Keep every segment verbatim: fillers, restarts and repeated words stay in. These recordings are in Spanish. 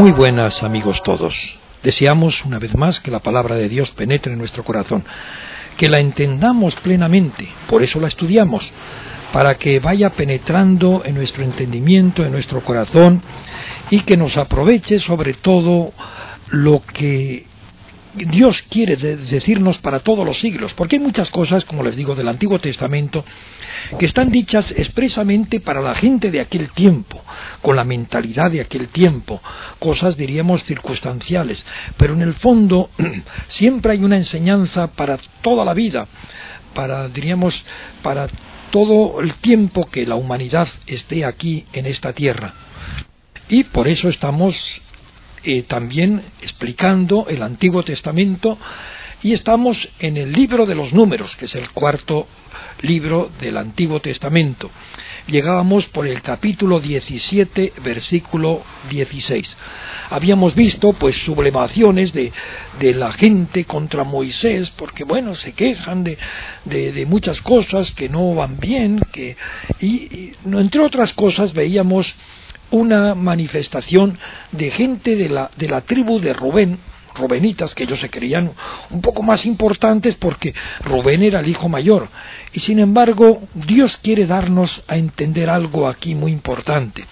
Muy buenas, amigos todos. Deseamos una vez más que la palabra de Dios penetre en nuestro corazón, que la entendamos plenamente, por eso la estudiamos, para que vaya penetrando en nuestro entendimiento, en nuestro corazón, y que nos aproveche sobre todo lo que Dios quiere decirnos para todos los siglos, porque hay muchas cosas, como les digo, del Antiguo Testamento, que están dichas expresamente para la gente de aquel tiempo, con la mentalidad de aquel tiempo, cosas diríamos circunstanciales, pero en el fondo siempre hay una enseñanza para toda la vida, para diríamos para todo el tiempo que la humanidad esté aquí en esta tierra. Y por eso estamos eh, también explicando el Antiguo Testamento, y estamos en el libro de los Números, que es el cuarto libro del Antiguo Testamento. Llegábamos por el capítulo diecisiete, versículo dieciséis. Habíamos visto pues sublevaciones de, de la gente contra Moisés, porque bueno, se quejan de, de, de muchas cosas que no van bien, que y, y entre otras cosas veíamos una manifestación de gente de la, de la tribu de Rubén, Rubenitas, que ellos se creían un poco más importantes porque Rubén era el hijo mayor, y sin embargo Dios quiere darnos a entender algo aquí muy importante,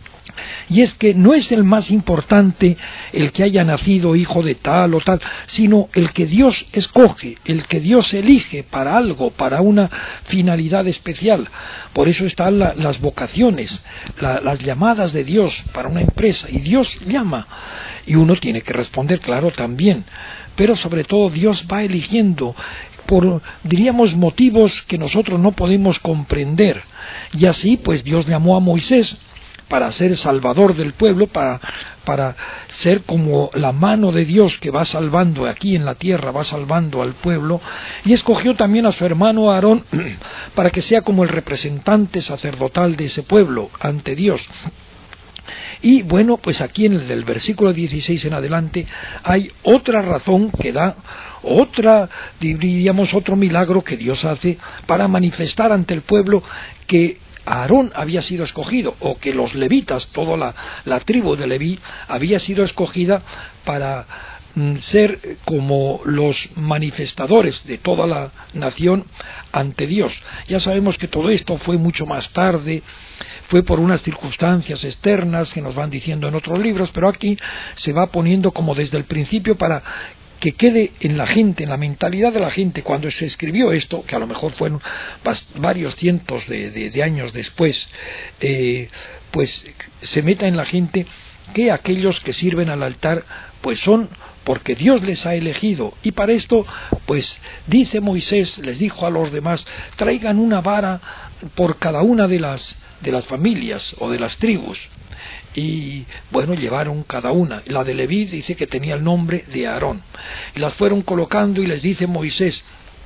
y es que no es el más importante el que haya nacido hijo de tal o tal, sino el que Dios escoge, el que Dios elige para algo, para una finalidad especial. Por eso están la, las vocaciones, la, las llamadas de Dios para una empresa, y Dios llama, y uno tiene que responder, claro, también, pero sobre todo Dios va eligiendo por, diríamos, motivos que nosotros no podemos comprender, y así pues Dios llamó a Moisés para ser salvador del pueblo, para, para ser como la mano de Dios que va salvando aquí en la tierra, va salvando al pueblo, y escogió también a su hermano Aarón para que sea como el representante sacerdotal de ese pueblo ante Dios. Y bueno, pues aquí en el del versículo dieciséis en adelante hay otra razón que da, otra, diríamos, otro milagro que Dios hace para manifestar ante el pueblo que Aarón había sido escogido, o que los levitas, toda la, la tribu de Leví, había sido escogida para mm, ser como los manifestadores de toda la nación ante Dios. Ya sabemos que todo esto fue mucho más tarde, fue por unas circunstancias externas que nos van diciendo en otros libros, pero aquí se va poniendo como desde el principio para que quede en la gente, en la mentalidad de la gente, cuando se escribió esto, que a lo mejor fueron varios cientos de, de, de años después, eh, pues se meta en la gente que aquellos que sirven al altar pues son porque Dios les ha elegido, y para esto pues dice Moisés, les dijo a los demás, traigan una vara por cada una de las, de las familias o de las tribus. Y bueno, llevaron cada una. La de Leví dice que tenía el nombre de Aarón, y las fueron colocando, y les dice Moisés,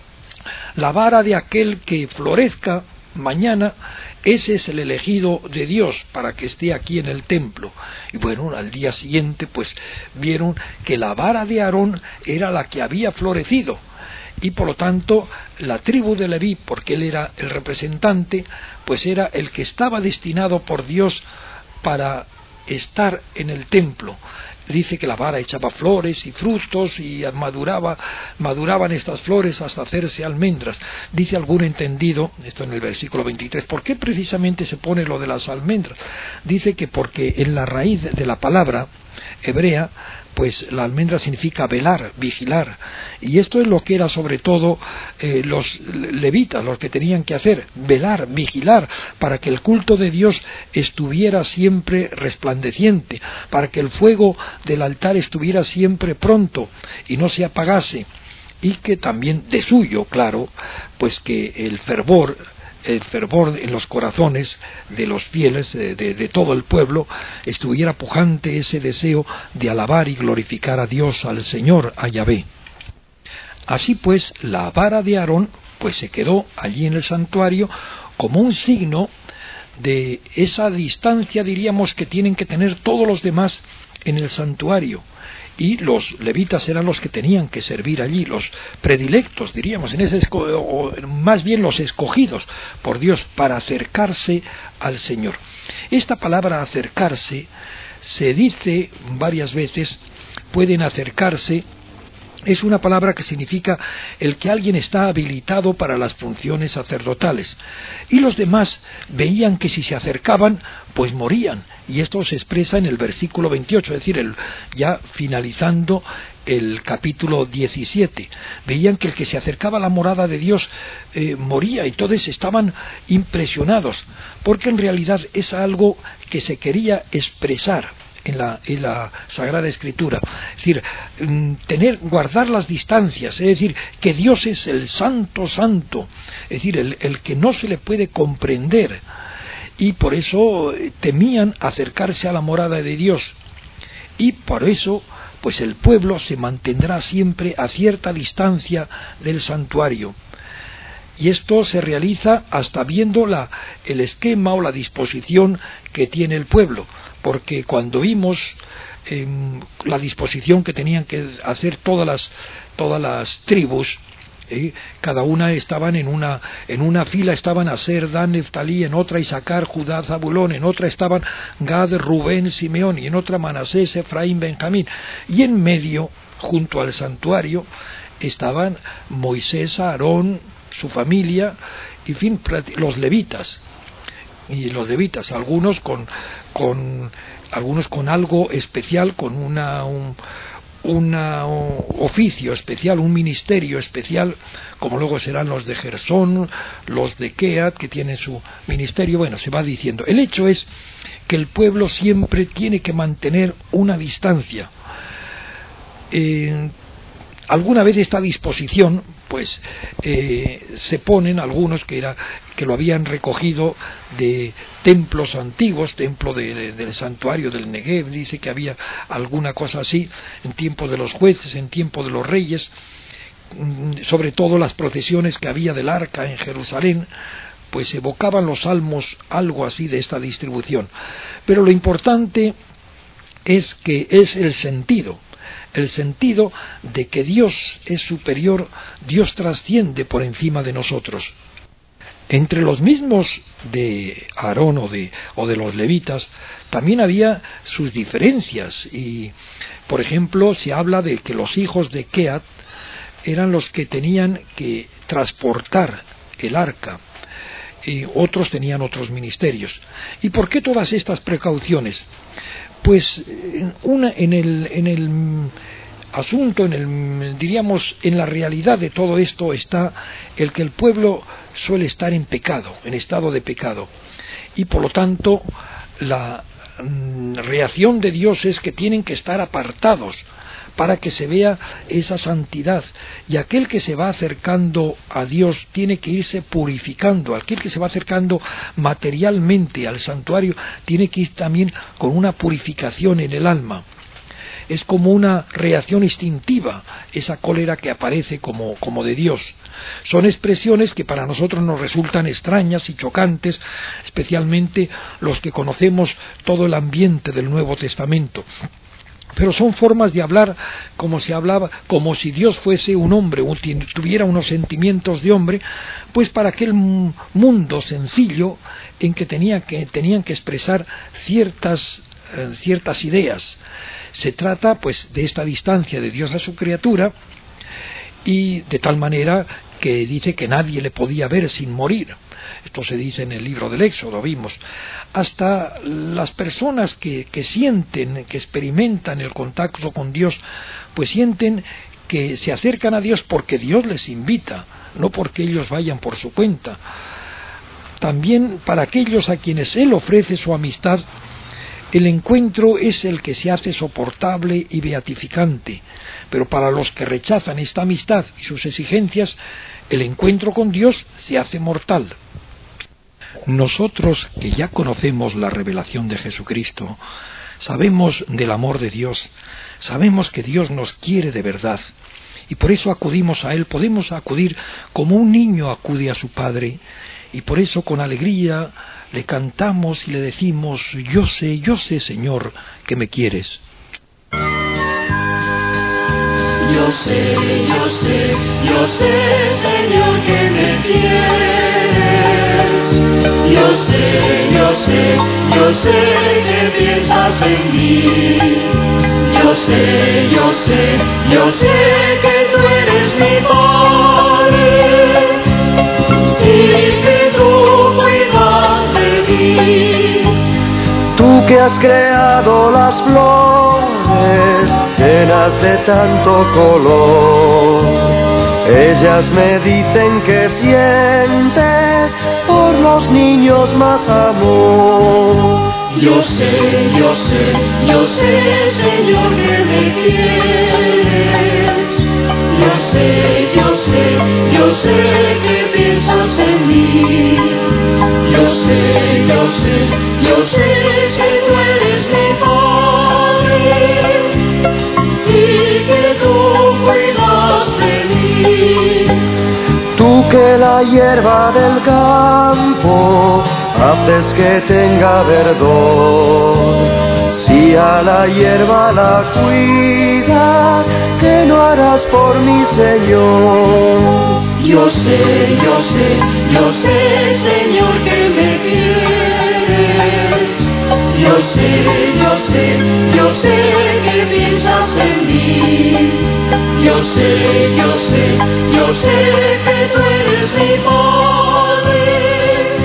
la vara de aquel que florezca mañana, ese es el elegido de Dios para que esté aquí en el templo. Y bueno, al día siguiente pues vieron que la vara de Aarón era la que había florecido, y por lo tanto la tribu de Leví, porque él era el representante, pues era el que estaba destinado por Dios para estar en el templo. Dice que la vara echaba flores y frutos, y maduraba, maduraban estas flores hasta hacerse almendras. Dice algún entendido, esto en el versículo veintitrés, ¿por qué precisamente se pone lo de las almendras? Dice que porque en la raíz de la palabra hebrea, pues la almendra significa velar, vigilar, y esto es lo que era sobre todo eh, los levitas, los que tenían que hacer, velar, vigilar, para que el culto de Dios estuviera siempre resplandeciente, para que el fuego del altar estuviera siempre pronto y no se apagase, y que también de suyo, claro, pues que el fervor el fervor en los corazones de los fieles, de, de, de todo el pueblo, estuviera pujante ese deseo de alabar y glorificar a Dios, al Señor, a Yahvé. Así pues, la vara de Aarón pues se quedó allí en el santuario como un signo de esa distancia, diríamos, que tienen que tener todos los demás en el santuario. Y los levitas eran los que tenían que servir allí, los predilectos, diríamos, en ese esco- o más bien los escogidos por Dios para acercarse al Señor. Esta palabra acercarse se dice varias veces, pueden acercarse. Es una palabra que significa el que alguien está habilitado para las funciones sacerdotales. Y los demás veían que si se acercaban, pues morían. Y esto se expresa en el versículo veintiocho, es decir, el, ya finalizando el capítulo diecisiete. Veían que el que se acercaba a la morada de Dios eh, moría, y todos estaban impresionados, porque en realidad es algo que se quería expresar en la, en la Sagrada Escritura. Es decir, tener, guardar las distancias, es decir, que Dios es el Santo Santo, es decir, el, el que no se le puede comprender, y por eso temían acercarse a la morada de Dios, y por eso pues el pueblo se mantendrá siempre a cierta distancia del santuario. Y esto se realiza hasta viendo la, el esquema o la disposición que tiene el pueblo, porque cuando vimos eh, la disposición que tenían que hacer todas las, todas las tribus, eh, cada una estaban en una, en una fila estaban Aser, Dan, Neftalí, en otra Isaacar, Judá, Zabulón, en otra estaban Gad, Rubén, Simeón, y en otra Manasés, Efraín, Benjamín, y en medio, junto al santuario, estaban Moisés, Aarón, su familia, y en fin, los levitas. Y los levitas, algunos con, con algunos con algo especial, con una un una, un oficio especial, un ministerio especial, como luego serán los de Gersón, los de Keat, que tienen su ministerio. Bueno, se va diciendo. El hecho es que el pueblo siempre tiene que mantener una distancia. Eh, alguna vez esta disposición pues eh, se ponen algunos que era que lo habían recogido de templos antiguos, templo de, de, del santuario del Negev, dice que había alguna cosa así en tiempo de los jueces, en tiempo de los reyes, sobre todo las procesiones que había del arca en Jerusalén, pues evocaban los salmos algo así de esta distribución. Pero lo importante es que es el sentido, el sentido de que Dios es superior, Dios trasciende por encima de nosotros. Entre los mismos de Aarón o de, o de los levitas también había sus diferencias, y por ejemplo se habla de que los hijos de Keat eran los que tenían que transportar el arca, y otros tenían otros ministerios. ¿Y por qué todas estas precauciones? Pues una, en el, en el asunto, en el, diríamos, en la realidad de todo esto está el que el pueblo suele estar en pecado, en estado de pecado, y por lo tanto la mm, reacción de Dios es que tienen que estar apartados para que se vea esa santidad, y aquel que se va acercando a Dios tiene que irse purificando, aquel que se va acercando materialmente al santuario tiene que ir también con una purificación en el alma. Es como una reacción instintiva, esa cólera que aparece como, como de Dios. Son expresiones que para nosotros nos resultan extrañas y chocantes, especialmente los que conocemos todo el ambiente del Nuevo Testamento. Pero son formas de hablar como se hablaba, como si Dios fuese un hombre, o tuviera unos sentimientos de hombre, pues para aquel mundo sencillo en que, tenía que tenían que expresar ciertas, eh, ciertas ideas. Se trata pues de esta distancia de Dios a su criatura, y de tal manera que dice que nadie le podía ver sin morir. Esto se dice en el libro del Éxodo, vimos. Hasta las personas que, que sienten, que experimentan el contacto con Dios, pues sienten que se acercan a Dios porque Dios les invita, no porque ellos vayan por su cuenta. También para aquellos a quienes Él ofrece su amistad, el encuentro es el que se hace soportable y beatificante, pero para los que rechazan esta amistad y sus exigencias, el encuentro con Dios se hace mortal. Nosotros que ya conocemos la revelación de Jesucristo, sabemos del amor de Dios, sabemos que Dios nos quiere de verdad, y por eso acudimos a Él, podemos acudir como un niño acude a su padre, y por eso con alegría le cantamos y le decimos: yo sé, yo sé, Señor, que me quieres. Yo sé, yo sé, yo sé, Señor, que me quieres. Yo sé, yo sé, yo sé que piensas en mí. Yo sé, yo sé, yo sé que tú eres mi Padre y que tú cuidas de mí. Tú que has creado las flores llenas de tanto color, ellas me dicen que sientes por los niños más amor. Yo sé, yo sé, yo sé, Señor, que me quieres. Yo sé, yo sé, yo sé que piensas en mí. Yo sé, yo sé, yo sé que tú eres mi Padre y que tú cuidas de mí. Tú que la hierba del campo haces que tenga verdor, si a la hierba la cuidas, ¿qué no harás por mi Señor? Yo sé, yo sé, yo sé, Señor, que me quieres. Yo sé, yo sé, yo sé que piensas en mí. Yo sé, yo sé, yo sé que tú eres mi Padre.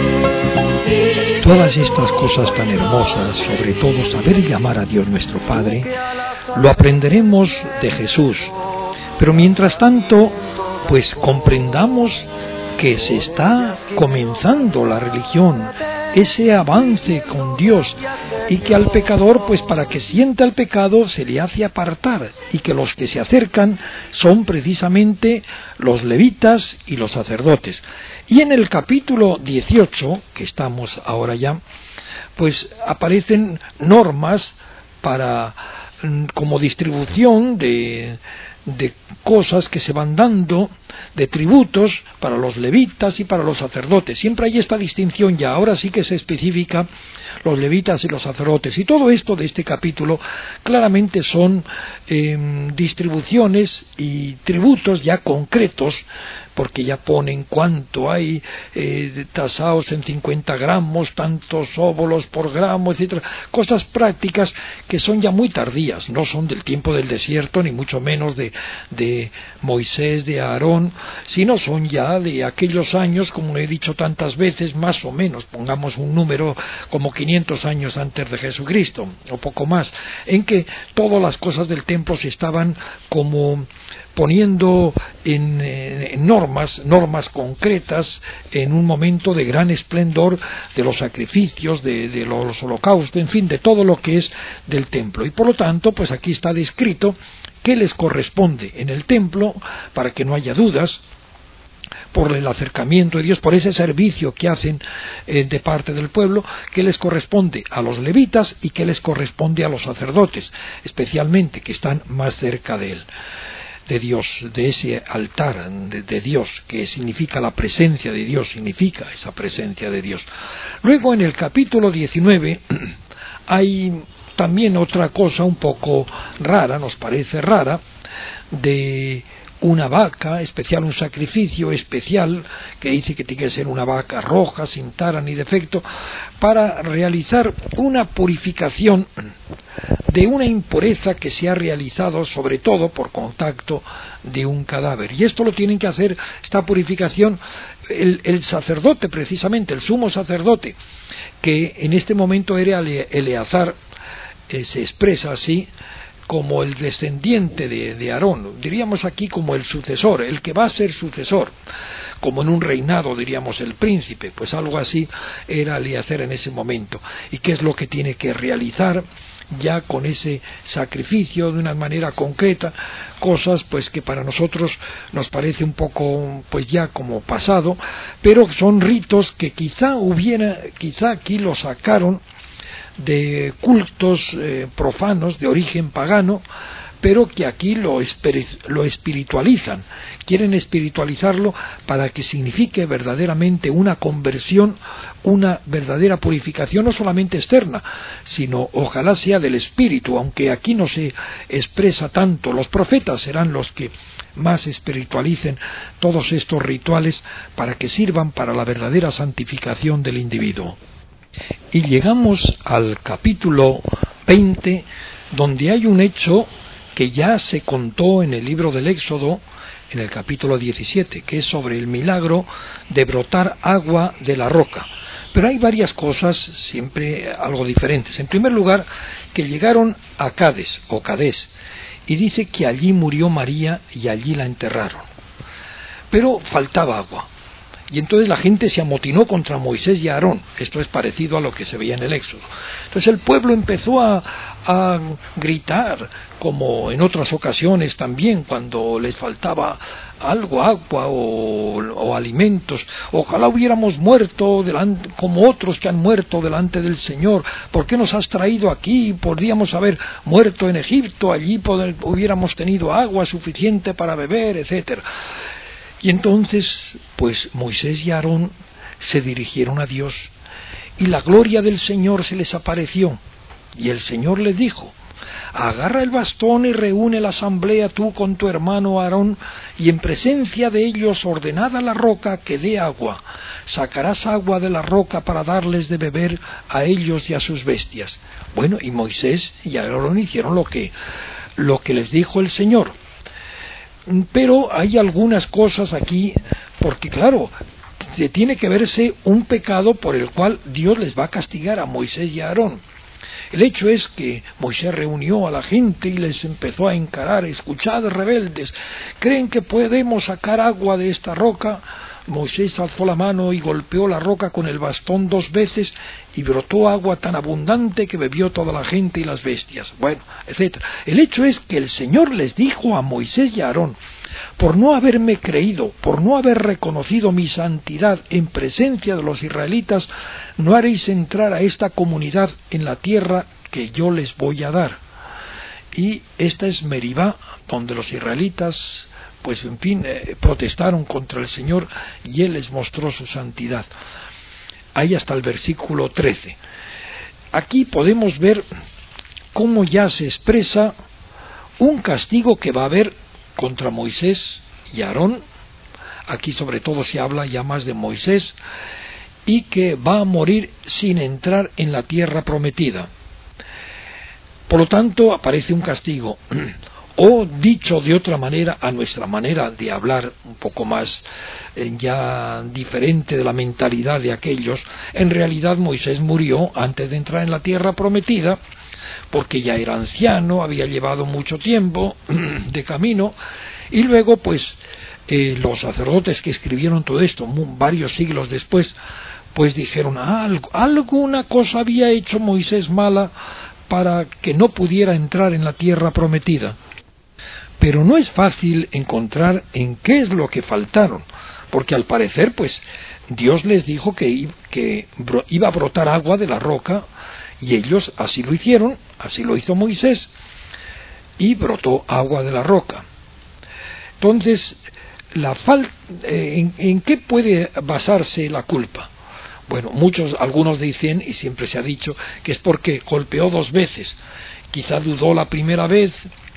Todas estas cosas tan hermosas, sobre todo saber llamar a Dios nuestro Padre, lo aprenderemos de Jesús. Pero mientras tanto, pues comprendamos que se está comenzando la religión, ese avance con Dios, y que al pecador, pues para que sienta el pecado, se le hace apartar, y que los que se acercan son precisamente los levitas y los sacerdotes. Y en el capítulo dieciocho, que estamos ahora ya, pues aparecen normas para como distribución de de cosas que se van dando, de tributos para los levitas y para los sacerdotes. Siempre hay esta distinción ya, ahora sí que se especifica los levitas y los sacerdotes. Y todo esto de este capítulo claramente son eh, distribuciones y tributos ya concretos, porque ya ponen cuánto hay eh, tasados en cincuenta gramos, tantos óbolos por gramo, etcétera. Cosas prácticas que son ya muy tardías, no son del tiempo del desierto, ni mucho menos de, de Moisés, de Aarón, sino son ya de aquellos años, como he dicho tantas veces, más o menos, pongamos un número como quinientos años antes de Jesucristo, o poco más, en que todas las cosas del templo se estaban como poniendo en, en normas, normas concretas en un momento de gran esplendor de los sacrificios, de, de los holocaustos, en fin, de todo lo que es del templo. Y por lo tanto, pues aquí está descrito qué les corresponde en el templo, para que no haya dudas, por el acercamiento de Dios, por ese servicio que hacen eh, de parte del pueblo, que les corresponde a los levitas y que les corresponde a los sacerdotes, especialmente que están más cerca de él, de Dios, de ese altar de, de Dios, que significa la presencia de Dios, significa esa presencia de Dios. Luego en el capítulo diecinueve hay también otra cosa un poco rara, nos parece rara, de una vaca especial, un sacrificio especial, que dice que tiene que ser una vaca roja, sin tara ni defecto, para realizar una purificación de una impureza que se ha realizado sobre todo por contacto de un cadáver. Y esto lo tienen que hacer, esta purificación, el, el sacerdote, precisamente, el sumo sacerdote, que en este momento era Eleazar, eh, se expresa así, como el descendiente de, de Aarón, diríamos aquí como el sucesor, el que va a ser sucesor, como en un reinado diríamos el príncipe, pues algo así era Eleazar en ese momento. ¿Y qué es lo que tiene que realizar ya con ese sacrificio de una manera concreta? Cosas pues que para nosotros nos parece un poco pues ya como pasado, pero son ritos que quizá hubiera, quizá aquí lo sacaron de cultos eh, profanos de origen pagano, pero que aquí lo, lo espiritualizan, quieren espiritualizarlo para que signifique verdaderamente una conversión, una verdadera purificación, no solamente externa, sino ojalá sea del espíritu, aunque aquí no se expresa tanto. Los profetas serán los que más espiritualicen todos estos rituales para que sirvan para la verdadera santificación del individuo. Y llegamos al capítulo veinte, donde hay un hecho que ya se contó en el libro del Éxodo, en el capítulo diecisiete, que es sobre el milagro de brotar agua de la roca. Pero hay varias cosas, siempre algo diferentes. En primer lugar, que llegaron a Cades, o Cadés, y dice que allí murió María y allí la enterraron. Pero faltaba agua. Y entonces la gente se amotinó contra Moisés y Aarón. Esto es parecido a lo que se veía en el Éxodo. Entonces el pueblo empezó a, a gritar, como en otras ocasiones también, cuando les faltaba algo, agua o, o alimentos. Ojalá hubiéramos muerto delante, como otros que han muerto delante del Señor. ¿Por qué nos has traído aquí? Podríamos haber muerto en Egipto, allí poder, hubiéramos tenido agua suficiente para beber, etcétera. Y entonces, pues Moisés y Aarón se dirigieron a Dios, y la gloria del Señor se les apareció, y el Señor les dijo: agarra el bastón y reúne la asamblea tú con tu hermano Aarón, y en presencia de ellos ordenad a la roca que dé agua. Sacarás agua de la roca para darles de beber a ellos y a sus bestias. Bueno, y Moisés y Aarón hicieron lo que, lo que les dijo el Señor. Pero hay algunas cosas aquí, porque claro, tiene que verse un pecado por el cual Dios les va a castigar a Moisés y a Aarón. El hecho es que Moisés reunió a la gente y les empezó a encarar: escuchad, rebeldes, ¿creen que podemos sacar agua de esta roca? Moisés alzó la mano y golpeó la roca con el bastón dos veces, y brotó agua tan abundante que bebió toda la gente y las bestias. Bueno, etcétera. El hecho es que el Señor les dijo a Moisés y a Aarón: por no haberme creído, por no haber reconocido mi santidad en presencia de los israelitas, no haréis entrar a esta comunidad en la tierra que yo les voy a dar. Y esta es Meribá, donde los israelitas, pues en fin, eh, protestaron contra el Señor, y Él les mostró su santidad. Ahí hasta el versículo trece. Aquí podemos ver cómo ya se expresa un castigo que va a haber contra Moisés y Aarón. Aquí sobre todo se habla ya más de Moisés, y que va a morir sin entrar en la tierra prometida. Por lo tanto, aparece un castigo. O, dicho de otra manera, a nuestra manera de hablar, un poco más eh, ya diferente de la mentalidad de aquellos, en realidad Moisés murió antes de entrar en la tierra prometida, porque ya era anciano, había llevado mucho tiempo de camino, y luego pues eh, los sacerdotes que escribieron todo esto, varios siglos después, pues dijeron: ah, alguna cosa había hecho Moisés mala para que no pudiera entrar en la tierra prometida. Pero no es fácil encontrar en qué es lo que faltaron, porque al parecer, pues, Dios les dijo que, que iba a brotar agua de la roca, y ellos así lo hicieron, así lo hizo Moisés, y brotó agua de la roca. Entonces, la fal- eh, ¿en, ¿en qué puede basarse la culpa? Bueno, muchos, algunos dicen, y siempre se ha dicho, que es porque golpeó dos veces. Quizá dudó la primera vez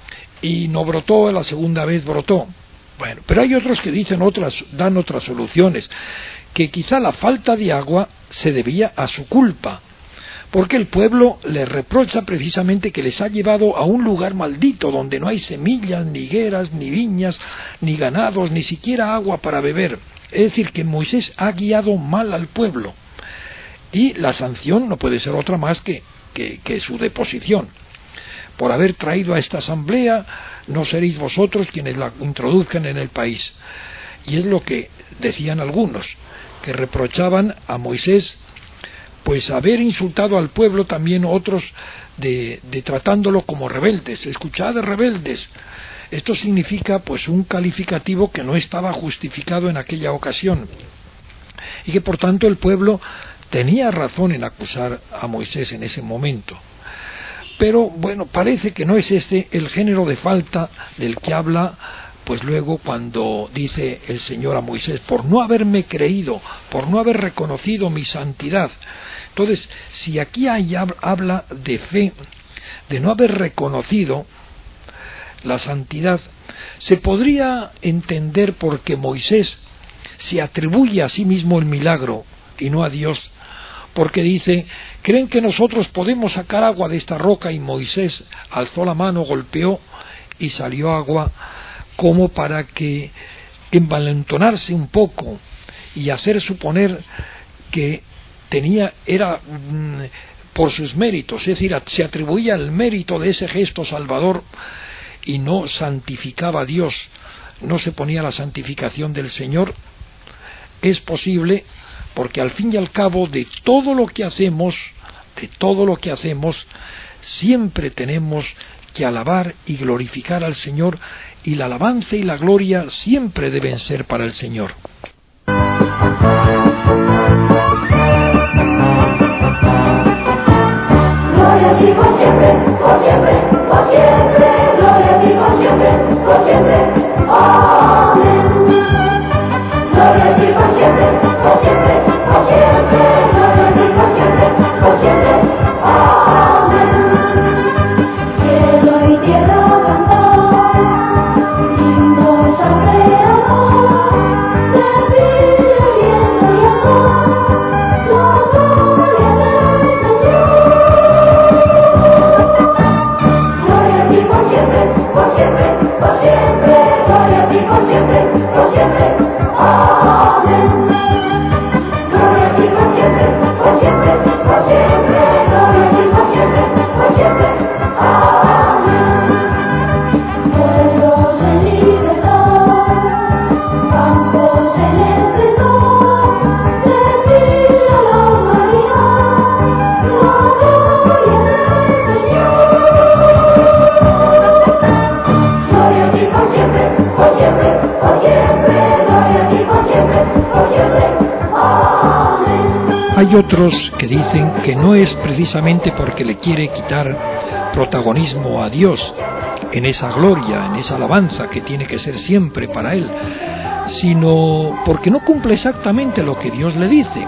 y no brotó, la segunda vez brotó. Bueno, pero hay otros que dicen otras, dan otras soluciones, que quizá la falta de agua se debía a su culpa, porque el pueblo le reprocha precisamente que les ha llevado a un lugar maldito, donde no hay semillas, ni higueras, ni viñas, ni ganados, ni siquiera agua para beber. Es decir, que Moisés ha guiado mal al pueblo, y la sanción no puede ser otra más que, que, que su deposición. Por haber traído a esta asamblea, no seréis vosotros quienes la introduzcan en el país. Y es lo que decían algunos, que reprochaban a Moisés pues haber insultado al pueblo, también otros de, de tratándolo como rebeldes. Escuchad, rebeldes. Esto significa pues un calificativo que no estaba justificado en aquella ocasión, y que por tanto el pueblo tenía razón en acusar a Moisés en ese momento. Pero bueno, parece que no es este el género de falta del que habla pues luego cuando dice el Señor a Moisés: por no haberme creído, por no haber reconocido mi santidad. Entonces, si aquí hay, habla de fe, de no haber reconocido la santidad, se podría entender porque Moisés se atribuye a sí mismo el milagro y no a Dios, porque dice, ¿creen que nosotros podemos sacar agua de esta roca? Y Moisés alzó la mano, golpeó y salió agua, como para que envalentonarse un poco y hacer suponer que tenía, era mmm, por sus méritos, es decir, se atribuía el mérito de ese gesto salvador y no santificaba a Dios, no se ponía la santificación del Señor. Es posible porque al fin y al cabo de todo lo que hacemos, de todo lo que hacemos, siempre tenemos que alabar y glorificar al Señor, y la alabanza y la gloria siempre deben ser para el Señor. Gloria a ti por siempre, por siempre, por siempre, gloria a ti por siempre, por siempre, amén. Gloria a ti por siempre, por siempre, por siempre, gloria a ti por siempre, por siempre, amén. Cielo y tierra cantar, himnos al Creador, servir al viento y al mar, la gloria del Señor. Gloria a ti por siempre, por siempre, por siempre, gloria a ti por siempre, por siempre, amén. Gloria a ti por siempre, por siempre, por siempre, gloria a ti por siempre, por siempre, amén. Pueblos en libertad, campos en esplendor, decir a la humanidad la gloria del Señor. Gloria a ti por siempre, por siempre, por siempre, gloria a ti por siempre, por siempre, amén. Hay otros que dicen que no es precisamente porque le quiere quitar protagonismo a Dios en esa gloria, en esa alabanza que tiene que ser siempre para Él, sino porque no cumple exactamente lo que Dios le dice.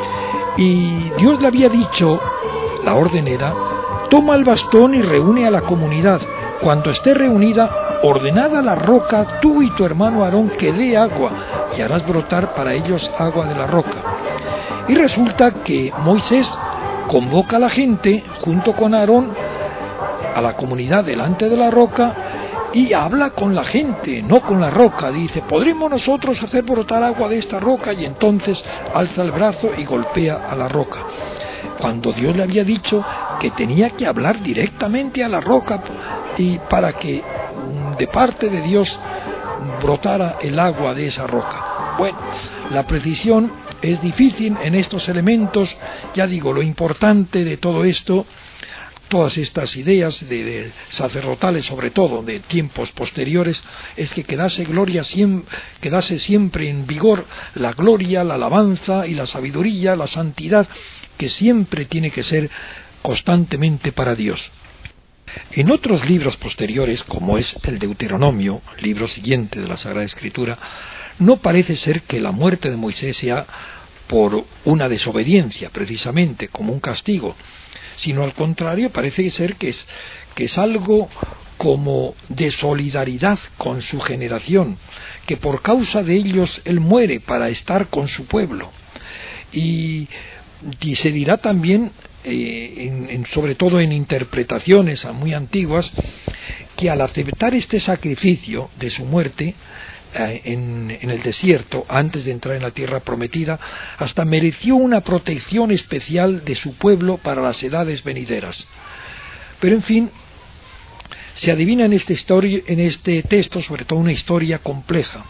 Y Dios le había dicho, la orden era, toma el bastón y reúne a la comunidad. Cuando esté reunida, ordenad a la roca, tú y tu hermano Aarón, que dé agua, y harás brotar para ellos agua de la roca. Y resulta que Moisés convoca a la gente, junto con Aarón, a la comunidad delante de la roca, y habla con la gente, no con la roca. Dice, ¿podremos nosotros hacer brotar agua de esta roca? Y entonces alza el brazo y golpea a la roca, cuando Dios le había dicho que tenía que hablar directamente a la roca y para que de parte de Dios brotara el agua de esa roca. Bueno, la precisión es difícil en estos elementos. Ya digo, lo importante de todo esto, todas estas ideas de, de sacerdotales, sobre todo de tiempos posteriores, es que quedase gloria siempre, quedase siempre en vigor la gloria, la alabanza y la sabiduría, la santidad, que siempre tiene que ser constantemente para Dios. En otros libros posteriores, como es el Deuteronomio, libro siguiente de la Sagrada Escritura, no parece ser que la muerte de Moisés sea por una desobediencia, precisamente, como un castigo, sino al contrario, parece ser que es, que es algo como de solidaridad con su generación, que por causa de ellos él muere para estar con su pueblo. Y, y se dirá también, eh, en, en, sobre todo en interpretaciones muy antiguas, que al aceptar este sacrificio de su muerte eh, en, en el desierto, antes de entrar en la tierra prometida, hasta mereció una protección especial de su pueblo para las edades venideras. Pero en fin, se adivina en este, historia, en este texto sobre todo una historia compleja.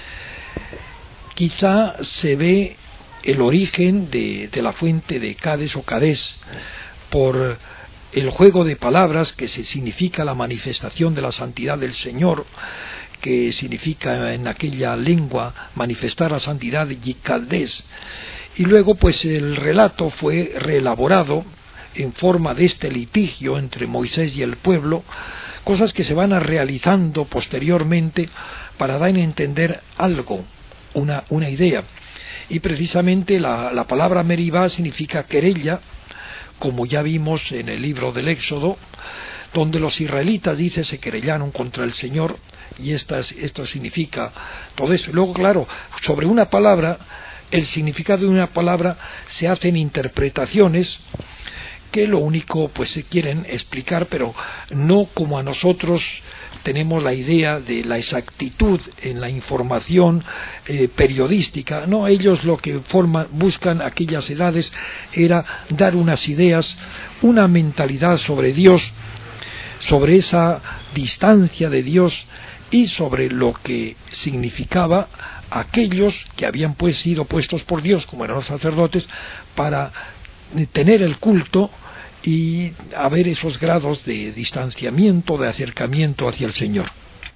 Quizá se ve el origen de, de la fuente de Cades o Cadés por el juego de palabras que se significa la manifestación de la santidad del Señor, que significa en aquella lengua manifestar la santidad de Yicaldés. Y luego pues el relato fue reelaborado en forma de este litigio entre Moisés y el pueblo, cosas que se van a realizando posteriormente para dar a entender algo, una, una idea. Y precisamente la, la palabra Meribá significa querella, como ya vimos en el libro del Éxodo, donde los israelitas, dice, se querellaron contra el Señor, y estas, esto significa todo eso. Y luego, claro, sobre una palabra el significado de una palabra se hacen interpretaciones que lo único pues se quieren explicar, pero no como a nosotros tenemos la idea de la exactitud en la información eh, periodística. No, ellos lo que forman, buscan aquellas edades era dar unas ideas, una mentalidad sobre Dios, sobre esa distancia de Dios y sobre lo que significaba aquellos que habían pues sido puestos por Dios, como eran los sacerdotes, para tener el culto y haber esos grados de distanciamiento, de acercamiento hacia el Señor.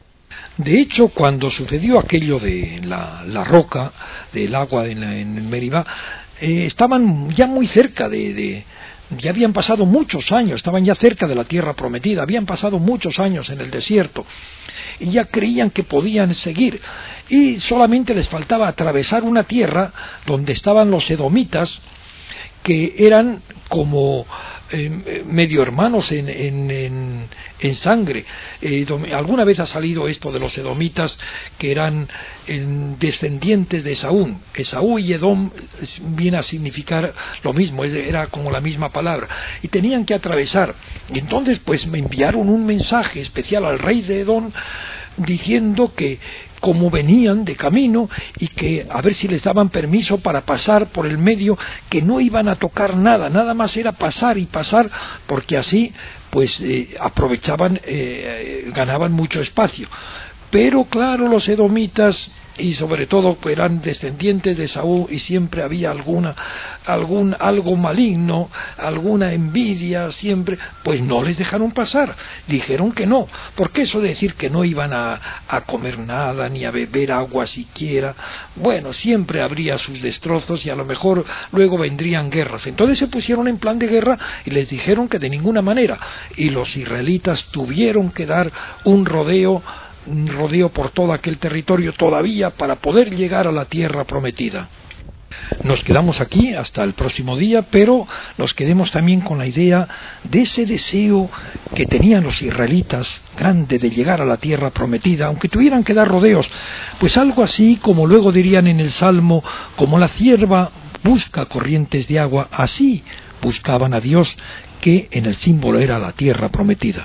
De hecho, cuando sucedió aquello de la, la roca, del agua en, en Meribá, eh, estaban ya muy cerca de, de ya habían pasado muchos años, estaban ya cerca de la tierra prometida, habían pasado muchos años en el desierto y ya creían que podían seguir, y solamente les faltaba atravesar una tierra donde estaban los edomitas, que eran como eh, medio hermanos en, en, en, en sangre. Eh, alguna vez ha salido esto de los edomitas, que eran eh, descendientes de Esaú. Esaú y Edom viene a significar lo mismo, era como la misma palabra, y tenían que atravesar. Y entonces pues me enviaron un mensaje especial al rey de Edom diciendo que como venían de camino y que a ver si les daban permiso para pasar por el medio, que no iban a tocar nada, nada más era pasar y pasar, porque así pues eh, aprovechaban, eh, ganaban mucho espacio. Pero claro, los edomitas, y sobre todo eran descendientes de Saúl, y siempre había alguna algún algo maligno, alguna envidia siempre, pues no les dejaron pasar, dijeron que no, porque eso de decir que no iban a, a comer nada ni a beber agua siquiera, bueno, siempre habría sus destrozos y a lo mejor luego vendrían guerras. Entonces se pusieron en plan de guerra y les dijeron que de ninguna manera, y los israelitas tuvieron que dar un rodeo un rodeo por todo aquel territorio todavía para poder llegar a la tierra prometida. Nos quedamos aquí hasta el próximo día, pero nos quedemos también con la idea de ese deseo que tenían los israelitas grande de llegar a la tierra prometida, aunque tuvieran que dar rodeos, pues algo así como luego dirían en el Salmo, como la cierva busca corrientes de agua, así buscaban a Dios, que en el símbolo era la tierra prometida.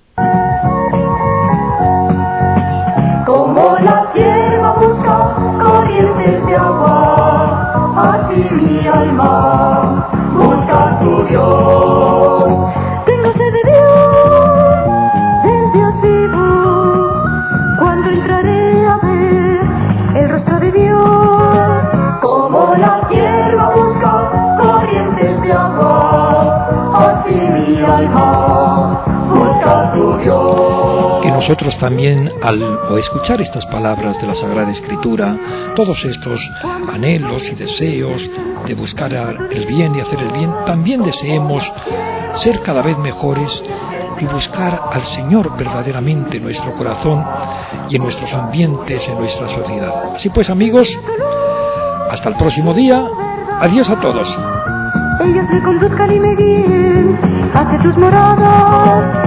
Como la tierra busca corrientes de agua, así mi alma busca a tu Dios. Tengo sed de Dios, del Dios vivo, cuando entraré a ver el rostro de Dios. Como la tierra busca corrientes de agua, así mi alma busca a tu Dios. Que nosotros también, al o escuchar estas palabras de la Sagrada Escritura, todos estos anhelos y deseos de buscar el bien y hacer el bien, también deseemos ser cada vez mejores y buscar al Señor verdaderamente en nuestro corazón y en nuestros ambientes, en nuestra sociedad. Así pues, amigos, hasta el próximo día. Adiós a todos. Ellos me conduzcan y me guíen hacia tus moradas.